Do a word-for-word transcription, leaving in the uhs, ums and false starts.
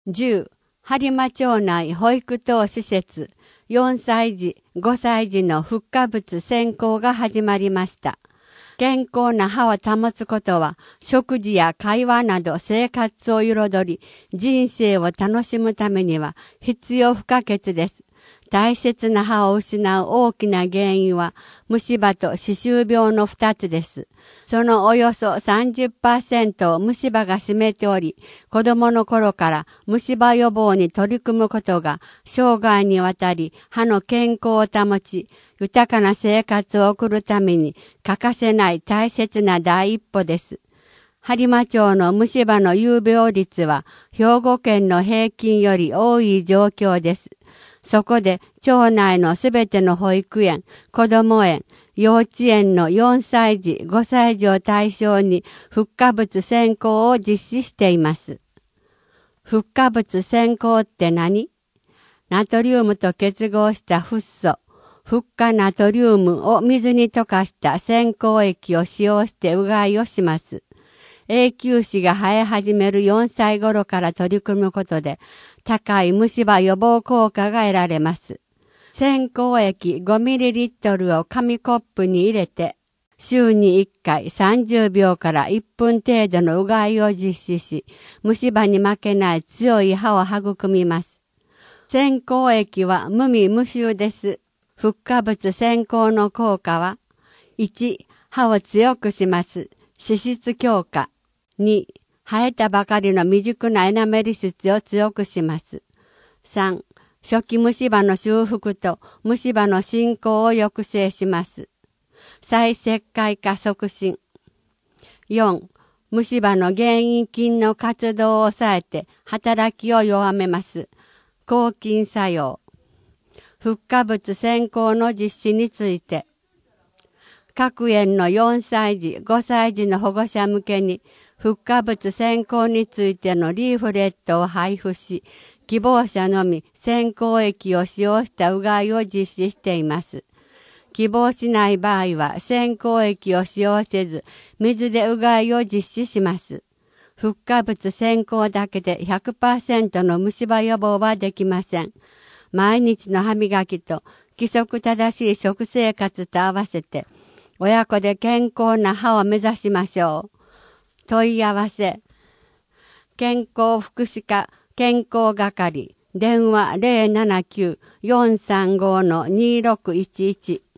じゅう、播磨町内保育等施設、よんさい児、ごさい児の復化物選考が始まりました。健康な歯を保つことは、食事や会話など生活を彩り、人生を楽しむためには必要不可欠です。大切な歯を失う大きな原因は、虫歯と歯周病の二つです。そのおよそ さんじゅっパーセント を虫歯が占めており、子供の頃から虫歯予防に取り組むことが、生涯にわたり歯の健康を保ち、豊かな生活を送るために欠かせない大切な第一歩です。播磨町の虫歯の有病率は、兵庫県の平均より多い状況です。そこで、町内のすべての保育園、子ども園、幼稚園のよんさい児、ごさい児を対象に、復化物選考を実施しています。復化物選考って何？ナトリウムと結合したフッ素、フッ化ナトリウムを水に溶かした選考液を使用してうがいをします。永久歯が生え始めるよんさい頃から取り組むことで、高い虫歯予防効果が得られます。選考液 ごミリリットル を紙コップに入れて、週にいっかいさんじゅうびょうからいっぷん程度のうがいを実施し、虫歯に負けない強い歯を育みます。選考液は無味無臭です。復化物選考の効果は、いち、歯を強くします。歯質強化。に、生えたばかりの未熟なエナメリ質を強くします。さん、初期虫歯の修復と虫歯の進行を抑制します。再石灰化促進。よん、虫歯の原因菌の活動を抑えて働きを弱めます。抗菌作用。復化物選考の実施について、各園のよんさい児、ごさい児の保護者向けに復化物選考についてのリーフレットを配布し、希望者のみ選考液を使用したうがいを実施しています。希望しない場合は選考液を使用せず、水でうがいを実施します。復化物選考だけで ひゃくパーセント の虫歯予防はできません。毎日の歯磨きと規則正しい食生活と合わせて、親子で健康な歯を目指しましょう。問い合わせ。健康福祉課健康係。電話 ゼロななきゅう よんさんご のにろくいちいち。